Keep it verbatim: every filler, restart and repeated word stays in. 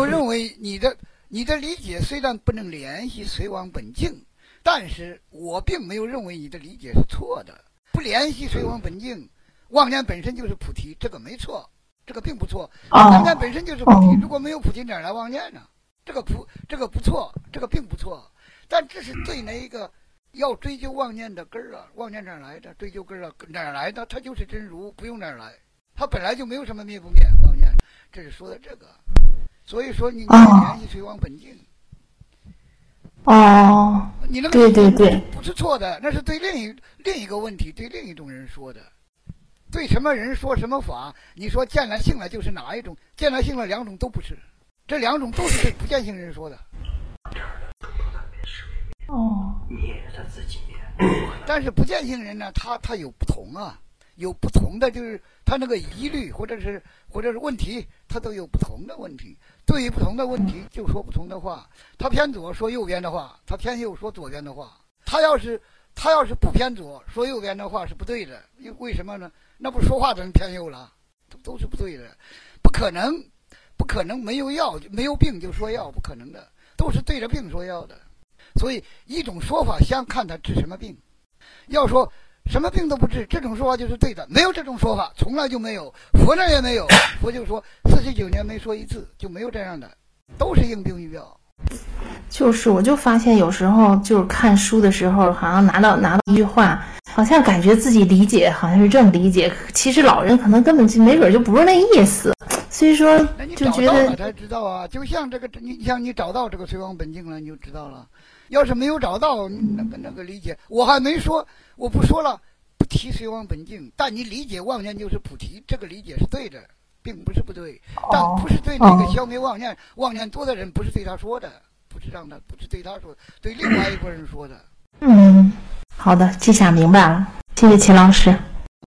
有认为你的你的理解虽然不能联系随往本境，但是我并没有认为你的理解是错的。不联系随往本境，妄念本身就是菩提，这个没错，这个并不错。妄念本身就是菩提，如果没有菩提，哪来妄念呢？这个不这个不错，这个并不错。但这是对那一个要追究妄念的根儿啊，妄念哪来的？追究根儿啊，哪来的？它就是真如，不用哪来，它本来就没有什么灭不灭妄念。这是说的这个，所以说你联系随往本境。 哦， 你那个对对对， 不是错的，那是对另一另一个问题，对另一种人说的。对什么人说什么法？你说见了性了就是哪一种？见了性了两种都不是，这两种都是对不见性人说的。 哦， 灭他自己灭。 但是不见性人呢，他他有不同啊，有不同的，就是他那个疑虑或者是或者是问题，他都有不同的问题。对于不同的问题就说不同的话，他偏左说右边的话，他偏右说左边的话。他要是他要是不偏左说右边的话是不对的，因为什么呢？那不说话的人偏右了，都都是不对的，不可能，不可能没有药没有病就说药，不可能的，都是对着病说药的。所以一种说法相看他治什么病，要说什么病都不治，这种说法就是对的，没有这种说法，从来就没有，佛那也没有。佛就说四十九年没说一次，就没有这样的，都是应病预表。 就是我就发现有时候就是看书的时候，好像拿到拿到一句话，好像感觉自己理解好像是这么理解，其实老人可能根本就没准就不是那意思，所以说就觉得那你找到了才知道啊，就像这个你像你找到这个随往本境了，你就知道了。要是没有找到那个那个理解，我还没说，我不说了，不提随往本境，但你理解妄念就是菩提，这个理解是对的，并不是不对，但不是对那个消灭妄念、妄念多的人，不是对他说的，不是让他，不是对他说，对另外一个人说的。 嗯，好的，记下明白了，谢谢秦老师。